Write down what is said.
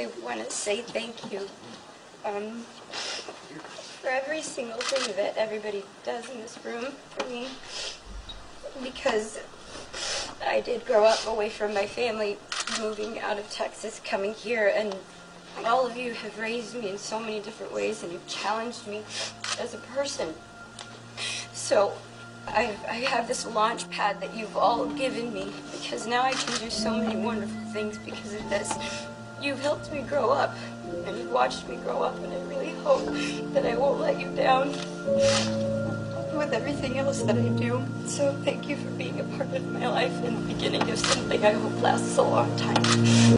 want to say thank you for every single thing that everybody does in this room for me, because I did grow up away from my family, moving out of Texas, coming here, and all of you have raised me in so many different ways, and you've challenged me as a person. So I have this launch pad that you've all given me, because now I can do so many wonderful things because of this. You've helped me grow up, and you've watched me grow up, and I really hope that I won't let you down with everything else that I do. So thank you for being a part of my life and the beginning of something I hope lasts a long time.